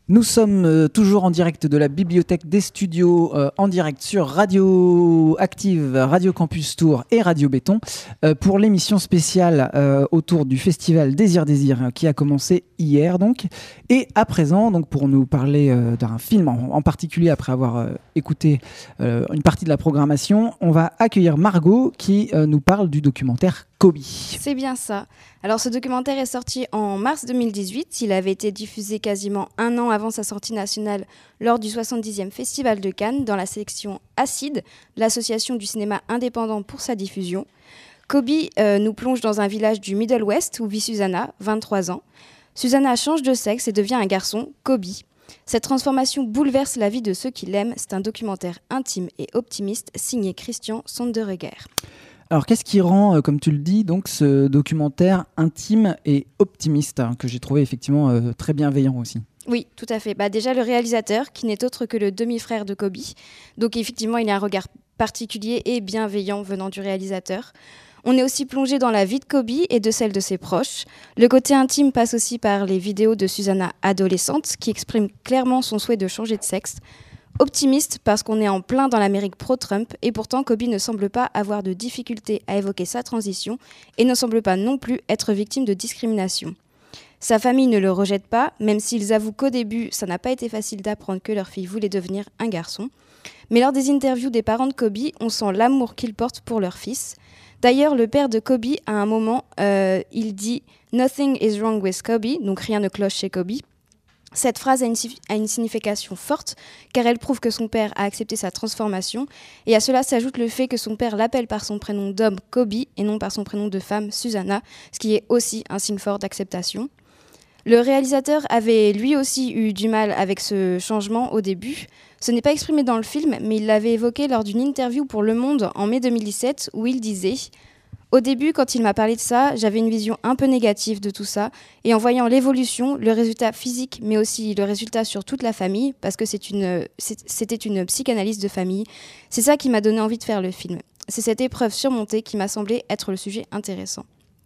Nous sommes toujours en direct de la bibliothèque des studios, en direct sur Radio Active, Radio Campus Tour et Radio Béton pour l'émission spéciale autour du festival Désir qui a commencé hier donc. Et à présent, donc, pour nous parler d'un film en particulier après avoir écouté une partie de la programmation, on va accueillir Margot qui nous parle du documentaire Kobe. C'est bien ça. Alors ce documentaire est sorti en mars 2018. Il avait été diffusé quasiment un an avant sa sortie nationale lors du 70e Festival de Cannes dans la sélection Acide, l'association du cinéma indépendant pour sa diffusion. Kobe nous plonge dans un village du Middle West où vit Susanna, 23 ans. Susanna change de sexe et devient un garçon, Kobe. Cette transformation bouleverse la vie de ceux qui l'aiment. C'est un documentaire intime et optimiste signé Christian Sonderegger. Alors, qu'est-ce qui rend, comme tu le dis, donc, ce documentaire intime et optimiste, que j'ai trouvé effectivement très bienveillant aussi? Oui, tout à fait. Déjà, le réalisateur, qui n'est autre que le demi-frère de Kobe. Donc, effectivement, il y a un regard particulier et bienveillant venant du réalisateur. On est aussi plongé dans la vie de Kobe et de celle de ses proches. Le côté intime passe aussi par les vidéos de Susanna adolescente, qui exprime clairement son souhait de changer de sexe. Optimiste parce qu'on est en plein dans l'Amérique pro-Trump et pourtant Kobe ne semble pas avoir de difficulté à évoquer sa transition et ne semble pas non plus être victime de discrimination. Sa famille ne le rejette pas, même s'ils avouent qu'au début, ça n'a pas été facile d'apprendre que leur fille voulait devenir un garçon. Mais lors des interviews des parents de Kobe, on sent l'amour qu'ils portent pour leur fils. D'ailleurs, le père de Kobe, à un moment, il dit « Nothing is wrong with Kobe », donc rien ne cloche chez Kobe. Cette phrase a une signification forte car elle prouve que son père a accepté sa transformation et à cela s'ajoute le fait que son père l'appelle par son prénom d'homme Kobe et non par son prénom de femme Susanna, ce qui est aussi un signe fort d'acceptation. Le réalisateur avait lui aussi eu du mal avec ce changement au début. Ce n'est pas exprimé dans le film, mais il l'avait évoqué lors d'une interview pour Le Monde en mai 2017 où il disait « Au début, quand il m'a parlé de ça, j'avais une vision un peu négative de tout ça. Et en voyant l'évolution, le résultat physique, mais aussi le résultat sur toute la famille, parce que c'était une psychanalyse de famille, c'est ça qui m'a donné envie de faire le film. C'est cette épreuve surmontée qui m'a semblé être le sujet intéressant. »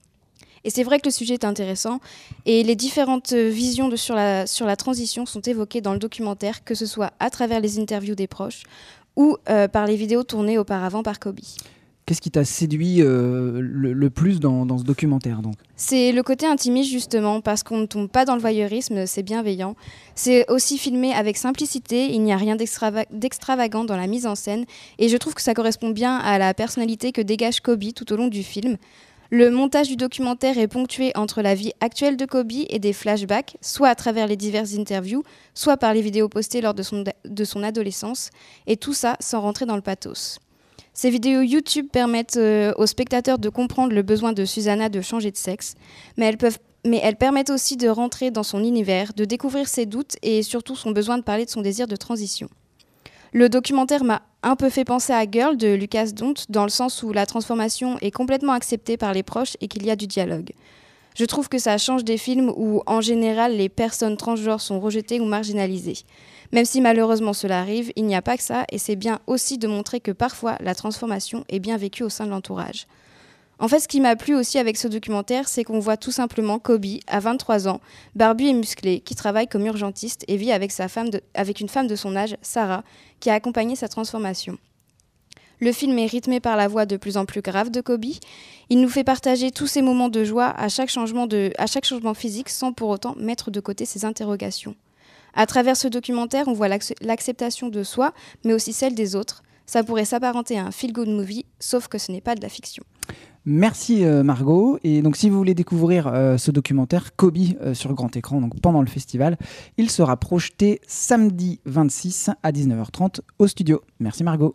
Et c'est vrai que le sujet est intéressant et les différentes visions sur la transition sont évoquées dans le documentaire, que ce soit à travers les interviews des proches ou par les vidéos tournées auparavant par Kobe. Qu'est-ce qui t'a séduit le plus dans ce documentaire donc ? C'est le côté intimiste justement, parce qu'on ne tombe pas dans le voyeurisme, c'est bienveillant. C'est aussi filmé avec simplicité, il n'y a rien d'extravagant dans la mise en scène et je trouve que ça correspond bien à la personnalité que dégage Kobe tout au long du film. Le montage du documentaire est ponctué entre la vie actuelle de Kobe et des flashbacks, soit à travers les diverses interviews, soit par les vidéos postées lors de son adolescence, et tout ça sans rentrer dans le pathos. Ces vidéos YouTube permettent aux spectateurs de comprendre le besoin de Susanna de changer de sexe, mais elles permettent aussi de rentrer dans son univers, de découvrir ses doutes et surtout son besoin de parler de son désir de transition. Le documentaire m'a un peu fait penser à Girl de Lucas Dont, dans le sens où la transformation est complètement acceptée par les proches et qu'il y a du dialogue. Je trouve que ça change des films où, en général, les personnes transgenres sont rejetées ou marginalisées. Même si malheureusement cela arrive, il n'y a pas que ça, et c'est bien aussi de montrer que parfois la transformation est bien vécue au sein de l'entourage. En fait, ce qui m'a plu aussi avec ce documentaire, c'est qu'on voit tout simplement Kobe, à 23 ans, barbu et musclé, qui travaille comme urgentiste et vit avec une femme de son âge, Sarah, qui a accompagné sa transformation. Le film est rythmé par la voix de plus en plus grave de Kobe. Il nous fait partager tous ces moments de joie à chaque changement physique sans pour autant mettre de côté ses interrogations. À travers ce documentaire, on voit l'acceptation de soi, mais aussi celle des autres. Ça pourrait s'apparenter à un feel-good movie, sauf que ce n'est pas de la fiction. Merci Margot. Et donc si vous voulez découvrir ce documentaire Kobe sur grand écran, donc pendant le festival, il sera projeté samedi 26 à 19h30 au studio. Merci Margot.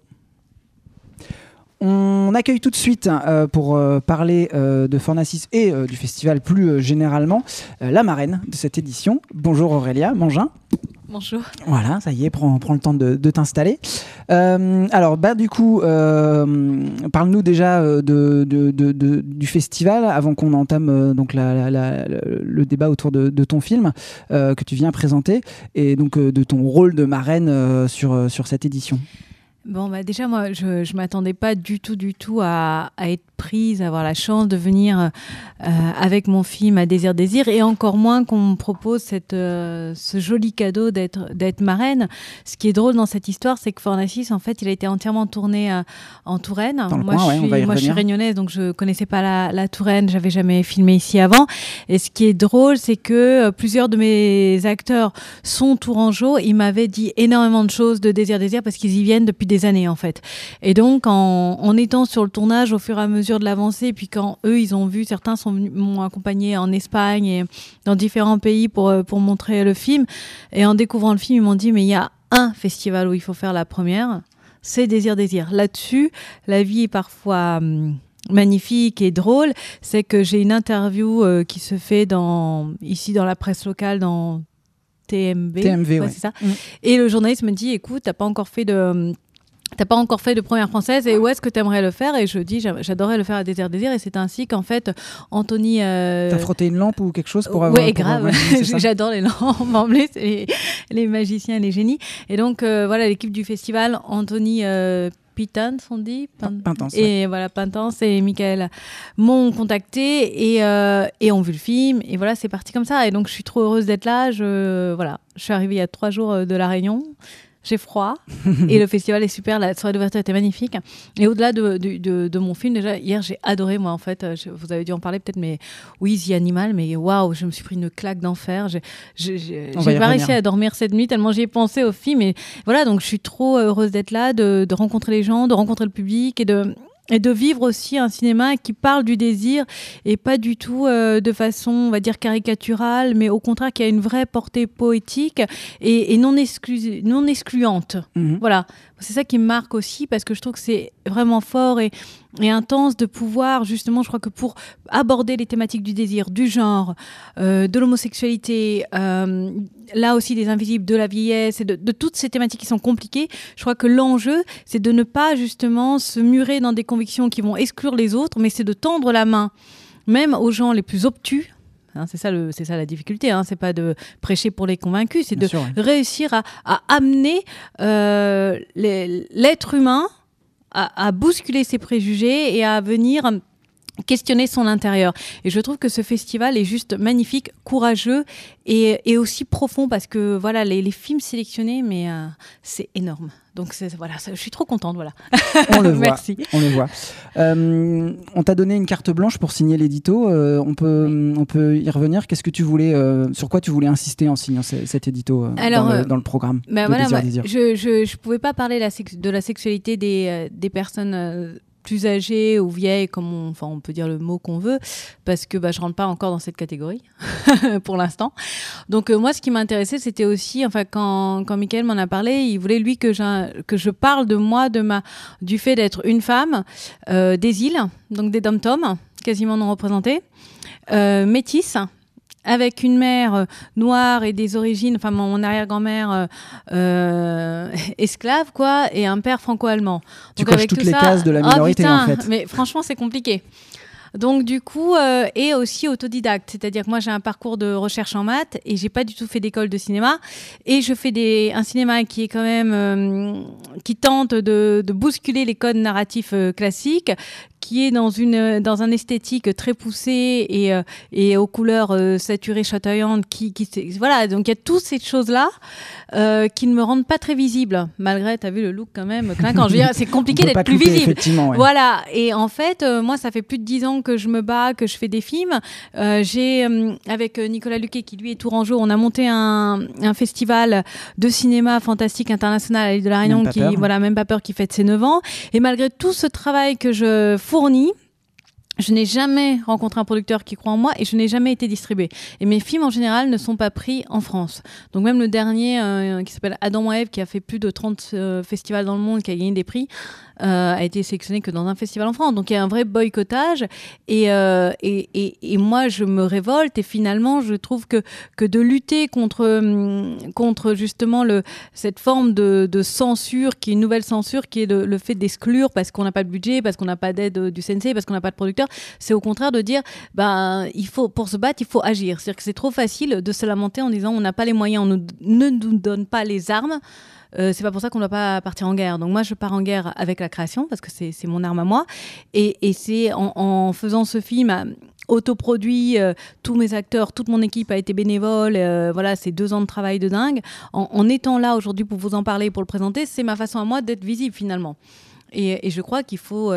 On accueille tout de suite pour parler de Fornacis et du festival plus généralement la marraine de cette édition. Bonjour Aurélia Mangin. Bonjour. Voilà, ça y est, prends le temps de t'installer. Alors, du coup, parle-nous déjà du festival avant qu'on entame donc le débat autour de ton film que tu viens présenter et donc de ton rôle de marraine sur cette édition. Bon, déjà, moi, je ne m'attendais pas du tout à être prise, à avoir la chance de venir avec mon film à Désir, et encore moins qu'on me propose ce joli cadeau d'être marraine. Ce qui est drôle dans cette histoire, c'est que Fornacis, en fait, il a été entièrement tourné en Touraine. Moi, je suis réunionnaise, donc je ne connaissais pas la Touraine, je n'avais jamais filmé ici avant. Et ce qui est drôle, c'est que plusieurs de mes acteurs sont tourangeaux. Ils m'avaient dit énormément de choses de Désir, parce qu'ils y viennent depuis des années, en fait. Et donc, en étant sur le tournage au fur et à mesure de l'avancée, puis quand eux, ils ont vu, certains m'ont accompagné en Espagne et dans différents pays pour montrer le film. Et en découvrant le film, ils m'ont dit, mais il y a un festival où il faut faire la première, c'est Désir. Là-dessus, la vie est parfois magnifique et drôle. C'est que j'ai une interview qui se fait ici dans la presse locale, dans TMV, ouais. C'est ça. Et le journaliste me dit, écoute, t'as pas encore fait de première française, et où est-ce que tu aimerais le faire? Et je dis, j'adorais le faire à Désir, et c'est ainsi qu'en fait, Anthony... T'as frotté une lampe ou quelque chose pour avoir... Oui, grave, j'adore les lampes, en plus, les magiciens et les génies. Et donc, voilà, l'équipe du festival, Anthony... Pitans, on dit Pintance, et voilà, Pintance et Michael m'ont contacté et ont vu le film, et voilà, c'est parti comme ça. Et donc je suis trop heureuse d'être là. Je suis arrivée il y a 3 jours de La Réunion. J'ai froid et le festival est super, la soirée d'ouverture était magnifique. Et au-delà de mon film, déjà hier j'ai adoré, moi en fait, vous avez dû en parler peut-être, mais oui, The Animal, mais waouh, je me suis pris une claque d'enfer. J'ai pas réussi à dormir cette nuit tellement j'y ai pensé au film. Et voilà, donc je suis trop heureuse d'être là, de rencontrer les gens, de rencontrer le public et de vivre aussi un cinéma qui parle du désir, et pas du tout de façon, on va dire, caricaturale, mais au contraire qui a une vraie portée poétique et non excluante. Voilà, c'est ça qui me marque aussi, parce que je trouve que c'est vraiment fort et intense de pouvoir, justement, je crois que pour aborder les thématiques du désir, du genre, de l'homosexualité, là aussi des invisibles, de la vieillesse, et de toutes ces thématiques qui sont compliquées, je crois que l'enjeu, c'est de ne pas justement se murer dans des convictions qui vont exclure les autres, mais c'est de tendre la main, même aux gens les plus obtus. C'est ça la difficulté, c'est pas de prêcher pour les convaincus, c'est réussir à amener l'être humain à bousculer ses préjugés et à venir questionner son intérieur. Et je trouve que ce festival est juste magnifique, courageux et aussi profond, parce que voilà, les films sélectionnés, mais c'est énorme. Donc voilà, je suis trop contente, voilà. On le voit. Merci. On le voit. On t'a donné une carte blanche pour signer l'édito. On peut y revenir. Qu'est-ce que tu voulais, sur quoi tu voulais insister en signant cet édito dans le programme de voilà, Désir. Je pouvais pas parler de la sexualité des personnes plus âgées ou vieilles, on peut dire le mot qu'on veut, parce que je rentre pas encore dans cette catégorie pour l'instant. Donc moi, ce qui m'intéressait, c'était aussi, quand Michael m'en a parlé, il voulait lui que je parle de moi, du fait d'être une femme des îles, donc des dom-toms, quasiment non représentés, métisse, avec une mère noire et des origines, mon arrière-grand-mère esclave, quoi, et un père franco-allemand. Tu coches toutes les cases de la minorité, en fait. Mais franchement, c'est compliqué. Donc du coup, et aussi autodidacte, c'est-à-dire que moi j'ai un parcours de recherche en maths et j'ai pas du tout fait d'école de cinéma, et je fais un cinéma qui est quand même qui tente de bousculer les codes narratifs classiques, qui est dans un esthétique très poussée et aux couleurs saturées, chatoyantes, voilà, donc il y a toutes ces choses-là qui ne me rendent pas très visible, malgré, t'as vu le look quand même clinquant. Je veux dire, c'est compliqué d'être plus visible. Effectivement, ouais. Voilà, et en fait, moi, ça fait plus de 10 ans que je me bats, que je fais des films. J'ai, avec Nicolas Luquet, qui lui est tourangeau, on a monté un festival de cinéma fantastique international à l'île de la Réunion, Même pas peur, qui fête ses 9 ans. Et malgré tout ce travail que je fournis, je n'ai jamais rencontré un producteur qui croit en moi, et je n'ai jamais été distribuée. Et mes films, en général, ne sont pas pris en France. Donc même le dernier, qui s'appelle Adam ou Ève, qui a fait plus de 30 festivals dans le monde, qui a gagné des prix, a été sélectionné que dans un festival en France. Donc il y a un vrai boycottage. Et moi, je me révolte. Et finalement, je trouve que de lutter contre justement cette forme de censure, qui est une nouvelle censure, qui est le fait d'exclure parce qu'on n'a pas de budget, parce qu'on n'a pas d'aide du CNC, parce qu'on n'a pas de producteur, réalisateur, c'est au contraire de dire, pour se battre, il faut agir. C'est-à-dire que c'est trop facile de se lamenter en disant on n'a pas les moyens, on ne nous donne pas les armes. C'est pas pour ça qu'on ne doit pas partir en guerre. Donc moi, je pars en guerre avec la création parce que c'est mon arme à moi. Et c'est en faisant ce film autoproduit, tous mes acteurs, toute mon équipe a été bénévole. Voilà, c'est 2 ans de travail de dingue. En étant là aujourd'hui pour vous en parler, pour le présenter, c'est ma façon à moi d'être visible finalement. Et je crois qu'il faut,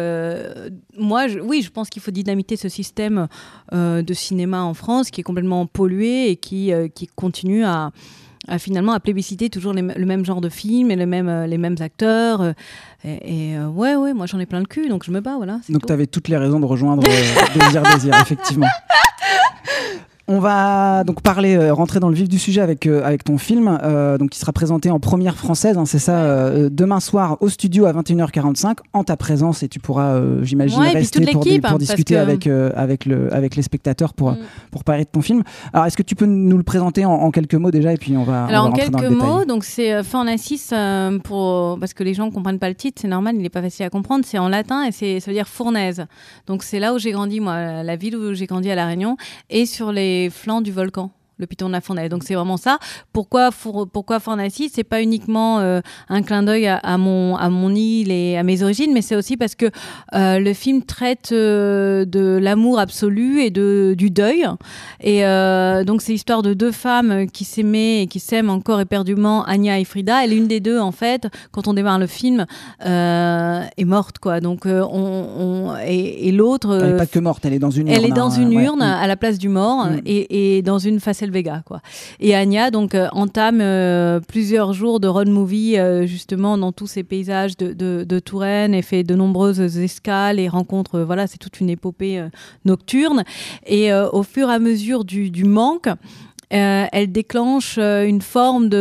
je pense qu'il faut dynamiter ce système de cinéma en France qui est complètement pollué et qui continue à finalement à plébisciter toujours le même genre de film et les mêmes acteurs. Ouais, moi j'en ai plein le cul, donc je me bats, voilà. Donc tu avais toutes les raisons de rejoindre Désir, effectivement. On va donc rentrer dans le vif du sujet avec ton film, donc qui sera présenté en première française, hein, c'est ça, demain soir au studio à 21h45 en ta présence, et tu pourras, j'imagine, rester pour discuter avec les spectateurs pour parler de ton film. Alors, est-ce que tu peux nous le présenter en quelques mots déjà, et puis on va rentrer dans le détail. En quelques mots, donc c'est Fornacis, parce que les gens ne comprennent pas le titre, c'est normal, il n'est pas facile à comprendre, c'est en latin et ça veut dire fournaise. Donc c'est là où j'ai grandi, moi, la ville où j'ai grandi à La Réunion, et sur les flancs du volcan, le piton de la Fournaise. Donc c'est vraiment ça. Pourquoi Fornacis ? C'est pas uniquement un clin d'œil à mon île et à mes origines, mais c'est aussi parce que le film traite de l'amour absolu et du deuil. Et donc c'est l'histoire de 2 femmes qui s'aimaient et qui s'aiment encore éperdument, Anya et Frida. Et l'une des 2, en fait, quand on démarre le film, est morte, quoi. Donc et l'autre. Elle n'est pas que morte, elle est dans une urne. Elle est dans une urne à la place du mort et dans une Facel Vega, quoi. Et Anya donc entame plusieurs jours de road movie justement dans tous ces paysages de Touraine, et fait de nombreuses escales et rencontres. Voilà, c'est toute une épopée nocturne. Et au fur et à mesure du manque, elle déclenche une forme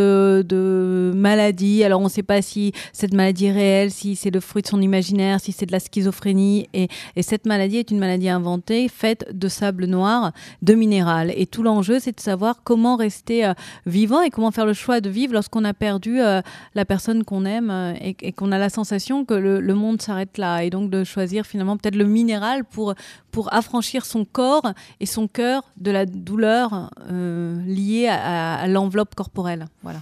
de maladie. Alors on ne sait pas si cette maladie est réelle, si c'est le fruit de son imaginaire, si c'est de la schizophrénie. Et cette maladie est une maladie inventée, faite de sable noir, de minéral. Et tout l'enjeu, c'est de savoir comment rester vivant et comment faire le choix de vivre lorsqu'on a perdu la personne qu'on aime et qu'on a la sensation que le monde s'arrête là. Et donc de choisir finalement peut-être le minéral pour affranchir son corps et son cœur de la douleur liée à l'enveloppe corporelle. Voilà.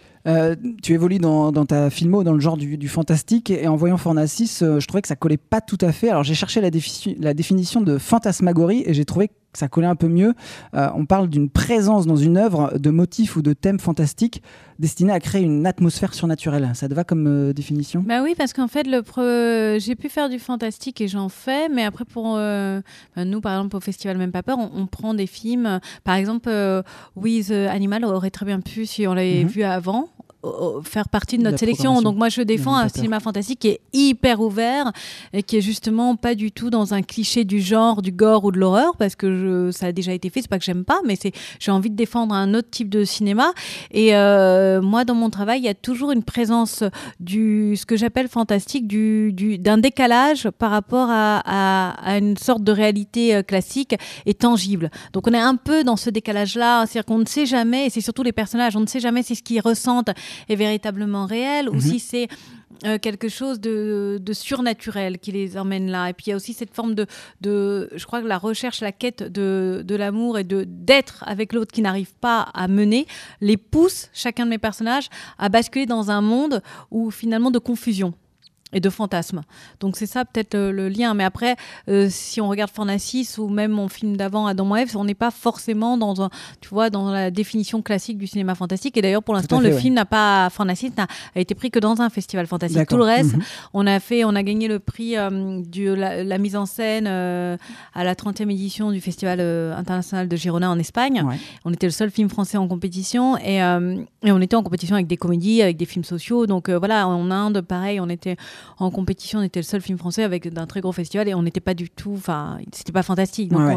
Tu évolues dans ta filmo dans le genre du fantastique, et en voyant Fornacis, je trouvais que ça collait pas tout à fait. Alors j'ai cherché la définition de fantasmagorie et j'ai trouvé que ça collait un peu mieux. On parle d'une présence dans une œuvre de motifs ou de thèmes fantastiques destinés à créer une atmosphère surnaturelle. Ça te va comme définition ? Bah oui, parce qu'en fait, j'ai pu faire du fantastique et j'en fais, mais après nous, par exemple, au Festival Même Pas Peur, on prend des films. Par exemple, With Animal aurait très bien pu, si on l'avait vu avant, faire partie de notre sélection. Donc moi je défends un cinéma fantastique qui est hyper ouvert et qui est justement pas du tout dans un cliché du genre, du gore ou de l'horreur, parce que ça a déjà été fait, c'est pas que j'aime pas, mais j'ai envie de défendre un autre type de cinéma. Et moi dans mon travail il y a toujours une présence ce que j'appelle fantastique, d'un décalage par rapport à une sorte de réalité classique et tangible. Donc on est un peu dans ce décalage là, c'est-à-dire qu'on ne sait jamais, et c'est surtout les personnages, on ne sait jamais si ce qu'ils ressentent est véritablement réel ou si c'est quelque chose de surnaturel qui les emmène là. Et puis il y a aussi cette forme je crois que la recherche, la quête de l'amour et d'être avec l'autre qui n'arrive pas à mener, les pousse, chacun de mes personnages, à basculer dans un monde où finalement de confusion et de fantasmes. Donc c'est ça peut-être le lien. Mais après, si on regarde Fornacis ou même mon film d'avant, Adam et Ève, on n'est pas forcément dans la définition classique du cinéma fantastique. Et d'ailleurs, pour l'instant, film Fornacis n'a été pris que dans un festival fantastique. D'accord. Tout le reste, on a gagné le prix de la mise en scène à la 30e édition du Festival international de Girona en Espagne. Ouais. On était le seul film français en compétition et on était en compétition avec des comédies, avec des films sociaux. Donc voilà, en Inde, pareil, on était en compétition, on était le seul film français avec d'un très gros festival et on n'était pas du tout, c'était pas fantastique. Donc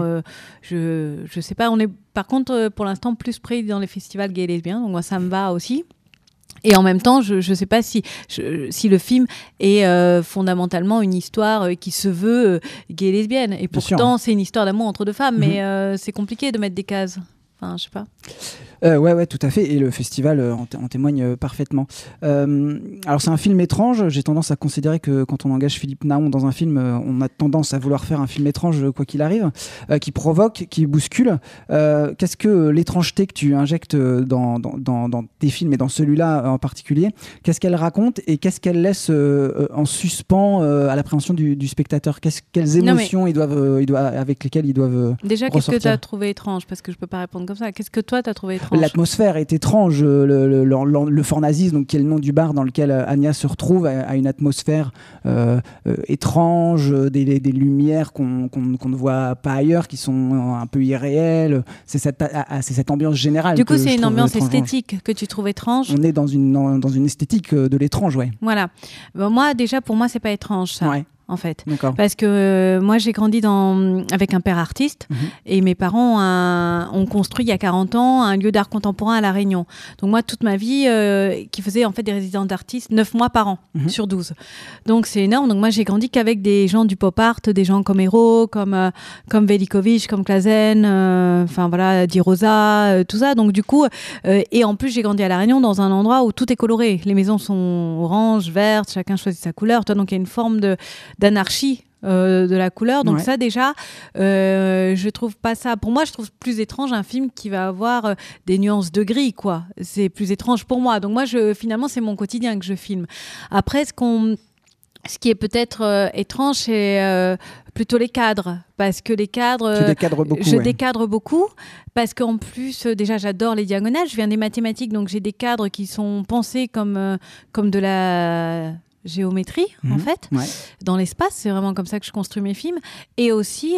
je sais pas, on est par contre pour l'instant plus pris dans les festivals gays et lesbiens, donc moi ça me va aussi. Et en même temps, je sais pas si le film est fondamentalement une histoire qui se veut gay et lesbienne. Et pourtant, c'est une histoire d'amour entre 2 femmes, mais c'est compliqué de mettre des cases. Enfin, je sais pas. Ouais, tout à fait. Et le festival en témoigne parfaitement. Alors, c'est un film étrange. J'ai tendance à considérer que quand on engage Philippe Naon dans un film, on a tendance à vouloir faire un film étrange, quoi qu'il arrive, qui provoque, qui bouscule. Qu'est-ce que l'étrangeté que tu injectes dans tes films et dans celui-là en particulier, qu'est-ce qu'elle raconte et qu'est-ce qu'elle laisse en suspens à l'appréhension du spectateur? Quelles émotions avec lesquelles ils doivent Déjà, ressortir. qu'est-ce que tu as trouvé étrange? Parce que je peux pas répondre comme ça. Qu'est-ce que toi, tu as trouvé étrange? L'atmosphère est étrange. Le Fort Nazis, donc, qui est le nom du bar dans lequel Anya se retrouve, a une atmosphère étrange, des lumières qu'on ne voit pas ailleurs, qui sont un peu irréelles. C'est cette ambiance générale. Du coup, c'est une ambiance esthétique que tu trouves étrange. On est dans une esthétique de l'étrange, ouais. Voilà. Bon, pour moi, c'est pas étrange, ça. Ouais. En fait. Parce que moi, j'ai grandi avec un père artiste et mes parents ont construit il y a 40 ans un lieu d'art contemporain à La Réunion. Donc moi, toute ma vie, qui faisait en fait des résidences d'artistes 9 mois par an sur 12. Donc c'est énorme. Donc moi, j'ai grandi qu'avec des gens du pop art, des gens comme Hérault, comme Velikovic, comme Clazen, Di Rosa, tout ça. Donc du coup, et en plus, j'ai grandi à La Réunion dans un endroit où tout est coloré. Les maisons sont oranges, vertes, chacun choisit sa couleur. Donc il y a une forme d'anarchie de la couleur. Donc ça, déjà, je trouve pas ça... Pour moi, je trouve plus étrange un film qui va avoir des nuances de gris, quoi. C'est plus étrange pour moi. Donc moi, finalement, c'est mon quotidien que je filme. Après, ce qui est peut-être étrange, c'est plutôt les cadres. Parce que les cadres... Tu décadres beaucoup. Je décadre beaucoup. Parce qu'en plus, déjà, j'adore les diagonales. Je viens des mathématiques, donc j'ai des cadres qui sont pensés comme de la... géométrie en fait dans l'espace. C'est vraiment comme ça que je construis mes films. Et aussi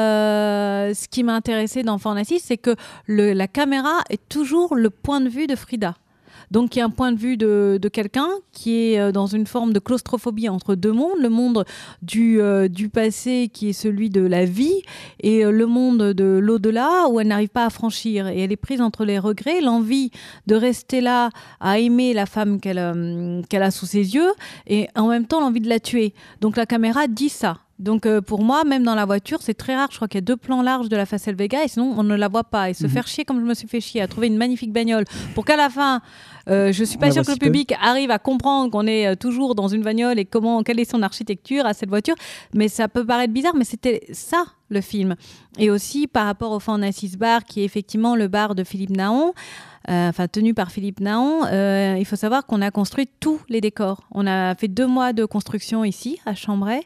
ce qui m'a intéressé dans Fort Nazis, c'est que la caméra est toujours le point de vue de Frida. Donc il y a un point de vue de quelqu'un qui est dans une forme de claustrophobie entre deux mondes, le monde du passé qui est celui de la vie et le monde de l'au-delà où elle n'arrive pas à franchir. Et elle est prise entre les regrets, l'envie de rester là à aimer la femme qu'elle a sous ses yeux et en même temps l'envie de la tuer. Donc la caméra dit ça. Donc pour moi, même dans la voiture, c'est très rare. Je crois qu'il y a 2 plans larges de la Facel Vega et sinon on ne la voit pas. Et se faire chier comme je me suis fait chier à trouver une magnifique bagnole pour qu'à la fin, je suis pas sûre que le public arrive à comprendre qu'on est toujours dans une bagnole et quelle est son architecture à cette voiture. Mais ça peut paraître bizarre, mais c'était ça le film. Et aussi par rapport au Fort Nazis Bar, qui est effectivement le bar de Philippe Naon. Tenu par Philippe Naon, il faut savoir qu'on a construit tous les décors. On a fait 2 mois de construction ici, à Chambray.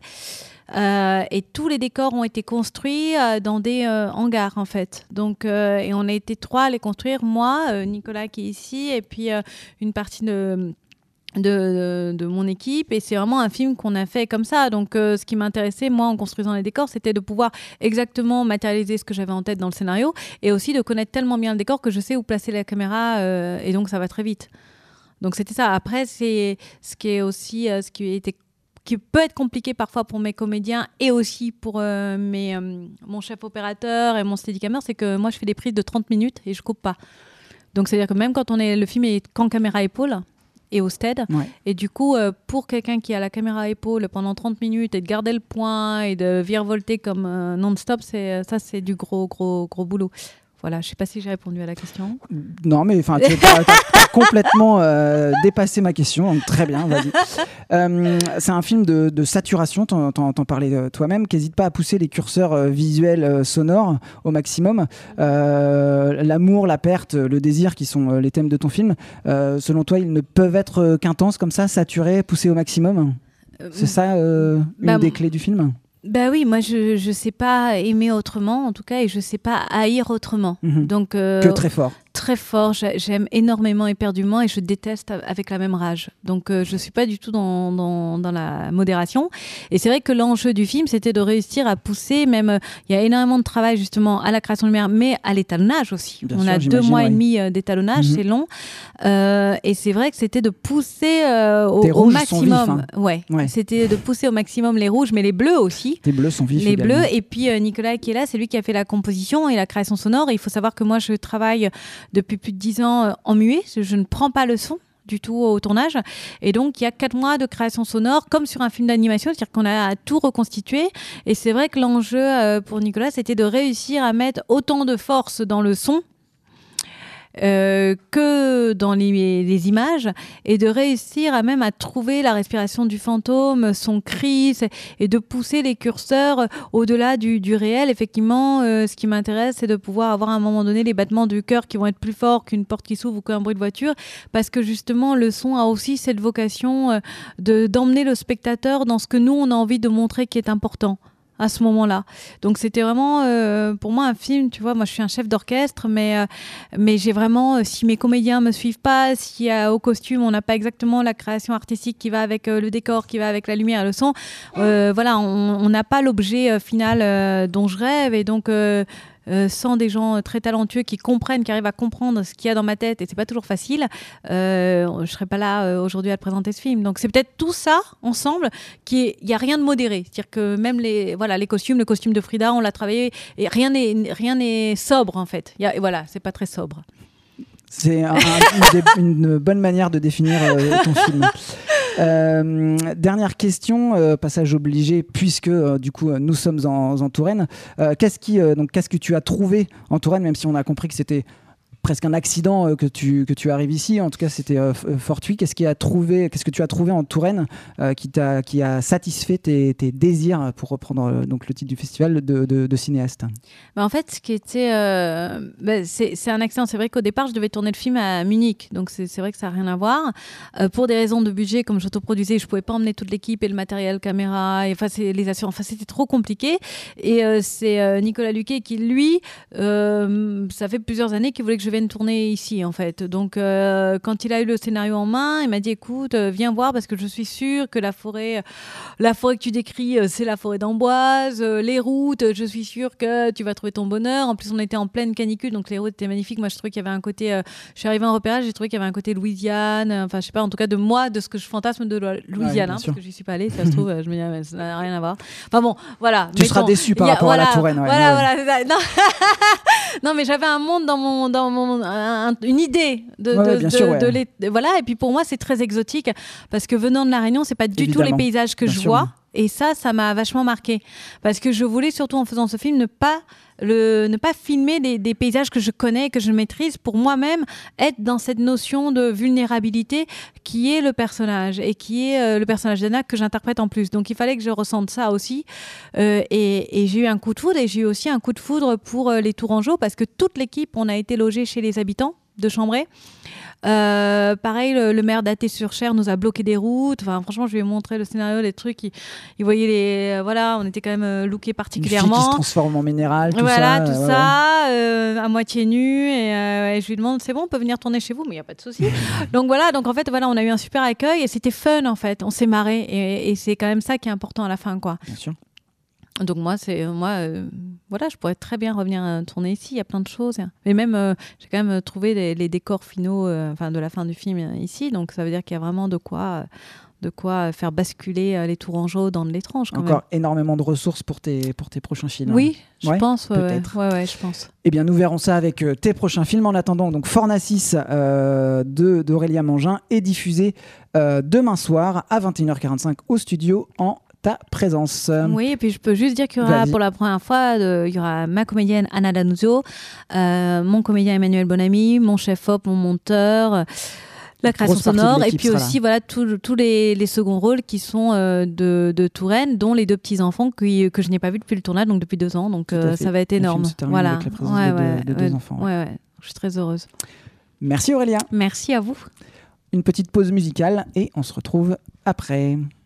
Et tous les décors ont été construits dans des hangars en fait. Donc, et on a été 3 à les construire, moi, Nicolas qui est ici, et puis une partie de mon équipe. Et c'est vraiment un film qu'on a fait comme ça. Donc ce qui m'intéressait, moi, en construisant les décors, c'était de pouvoir exactement matérialiser ce que j'avais en tête dans le scénario et aussi de connaître tellement bien le décor que je sais où placer la caméra et donc ça va très vite. Donc c'était ça. Après, c'est ce qui est aussi qui peut être compliqué parfois pour mes comédiens et aussi pour mon chef opérateur et mon steadicammer, c'est que moi je fais des prises de 30 minutes et je coupe pas. Donc c'est-à-dire que même quand le film est qu'en caméra épaule et au stead, et du coup pour quelqu'un qui a la caméra épaule pendant 30 minutes et de garder le point et de virevolter comme non-stop, c'est du gros boulot. Voilà, je ne sais pas si j'ai répondu à la question. Non, mais tu as complètement dépassé ma question, donc très bien, vas-y. C'est un film de saturation, t'en parlais toi-même, qui n'hésite pas à pousser les curseurs visuels, sonores au maximum. L'amour, la perte, le désir, qui sont les thèmes de ton film, selon toi, ils ne peuvent être qu'intenses comme ça, saturés, poussés au maximum? C'est ça une des clés du film? Bah oui, moi je sais pas aimer autrement en tout cas et je sais pas haïr autrement. Donc que très fort. Très fort, j'aime énormément éperdument et je déteste avec la même rage. Donc je suis pas du tout dans la modération. Et c'est vrai que l'enjeu du film, c'était de réussir à pousser, même il y a énormément de travail justement à la création de lumière, mais à l'étalonnage aussi. Bien on sûr, a 2 mois et demi d'étalonnage, c'est long. Et c'est vrai que c'était de pousser au maximum. Vifs, hein. C'était de pousser au maximum les rouges, mais les bleus aussi. Les bleus sont vifs. Les également. bleus. Et puis Nicolas qui est là, c'est lui qui a fait la composition et la création sonore. Et il faut savoir que moi, je travaille depuis plus de 10 ans en muet. Je ne prends pas le son du tout au tournage. Et donc, il y a 4 mois de création sonore, comme sur un film d'animation, c'est-à-dire qu'on a tout reconstitué. Et c'est vrai que l'enjeu pour Nicolas, c'était de réussir à mettre autant de force dans le son que dans les images, et de réussir à même à trouver la respiration du fantôme, son cri, et de pousser les curseurs au-delà du réel. Effectivement, ce qui m'intéresse, c'est de pouvoir avoir à un moment donné les battements du cœur qui vont être plus forts qu'une porte qui s'ouvre ou qu'un bruit de voiture, parce que justement le son a aussi cette vocation d'emmener le spectateur dans ce que nous on a envie de montrer qui est important à ce moment-là. Donc c'était vraiment pour moi un film, tu vois, moi je suis un chef d'orchestre, mais j'ai vraiment, si mes comédiens me suivent pas, si au costume on n'a pas exactement la création artistique qui va avec le décor, qui va avec la lumière et le son, voilà, on n'a pas l'objet final dont je rêve, et donc sans des gens très talentueux qui comprennent, qui arrivent à comprendre ce qu'il y a dans ma tête, et c'est pas toujours facile, je serais pas là aujourd'hui à te présenter ce film. Donc c'est peut-être tout ça ensemble il y a rien de modéré, c'est-à-dire que même les costumes, le costume de Frida, on l'a travaillé, et rien n'est sobre en fait. Voilà, c'est pas très sobre. C'est une bonne manière de définir ton film. Dernière question, passage obligé, puisque du coup nous sommes en Touraine. Qu'est-ce que tu as trouvé en Touraine, même si on a compris que c'était presque un accident que tu arrives ici, en tout cas c'était fortuit. Qu'est-ce que tu as trouvé en Touraine qui a satisfait tes désirs, pour reprendre donc le titre du festival, de cinéaste? En fait, ce qui était c'est un accident. C'est vrai qu'au départ je devais tourner le film à Munich, donc c'est vrai que ça n'a rien à voir, pour des raisons de budget. Comme j'autoproduisais, je ne pouvais pas emmener toute l'équipe et le matériel caméra, et les assurances, c'était trop compliqué, et c'est Nicolas Luquet qui, lui, ça fait plusieurs années qu'il voulait que je vienne tourner ici en fait. Donc quand il a eu le scénario en main, il m'a dit écoute, viens voir, parce que je suis sûre que la forêt que tu décris, c'est la forêt d'Amboise, les routes, je suis sûre que tu vas trouver ton bonheur. En plus on était en pleine canicule, donc les routes étaient magnifiques. Moi je trouvais qu'il y avait un côté, je suis arrivée en repérage, j'ai trouvé qu'il y avait un côté Louisiane, enfin je sais pas, en tout cas de ce que je fantasme de Louisiane, parce que j'y suis pas allée, ça se trouve, je me dis mais ça n'a rien à voir. Enfin bon, voilà. Tu seras déçu par rapport à la Touraine. Voilà, c'est ça. Non mais j'avais un monde une idée voilà, et puis pour moi c'est très exotique, parce que venant de La Réunion, c'est pas du tout les paysages que je vois, et ça m'a vachement marqué, parce que je voulais surtout, en faisant ce film, ne pas filmer des paysages que je connais, que je maîtrise, pour moi-même être dans cette notion de vulnérabilité qui est le personnage, et qui est le personnage d'Anna que j'interprète en plus. Donc il fallait que je ressente ça aussi, et j'ai eu un coup de foudre, et j'ai eu aussi un coup de foudre pour les Tourangeaux, parce que toute l'équipe, on a été logés chez les habitants de Chambray. Pareil, le maire d'Athée-sur-Cher nous a bloqué des routes. Enfin, franchement, je lui ai montré le scénario, les trucs. Il voyait on était quand même lookés particulièrement. Une fille qui se transforme en minéral, tout ça. À moitié nue. Et je lui demande, c'est bon, on peut venir tourner chez vous, mais il n'y a pas de souci. Donc en fait, on a eu un super accueil, et c'était fun en fait. On s'est marré, et c'est quand même ça qui est important à la fin, quoi. Bien sûr. Donc je pourrais très bien revenir tourner ici. Il y a plein de choses, mais même j'ai quand même trouvé les décors finaux, de la fin du film ici. Donc ça veut dire qu'il y a vraiment de quoi faire basculer les Tourangeaux dans de l'étrange. Encore énormément de ressources pour tes prochains films. Oui, je pense. Peut-être. Ouais, je pense. Eh bien, nous verrons ça avec tes prochains films. En attendant, donc Fornacis d'Aurélia Mangin est diffusé demain soir à 21h45 au studio en ta présence. Oui, et puis je peux juste dire qu'il y aura pour la première fois, il y aura ma comédienne Anna Danuzio, mon comédien Emmanuel Bonamy, mon chef-op, mon monteur, la création sonore, et puis aussi tous les seconds rôles qui sont de Touraine, dont les 2 petits-enfants que je n'ai pas vus depuis le tournage, donc depuis 2 ans, donc ça va être énorme. Voilà. Avec la présence de 2 enfants. Ouais. Je suis très heureuse. Merci Aurélia. Merci à vous. Une petite pause musicale, et on se retrouve après.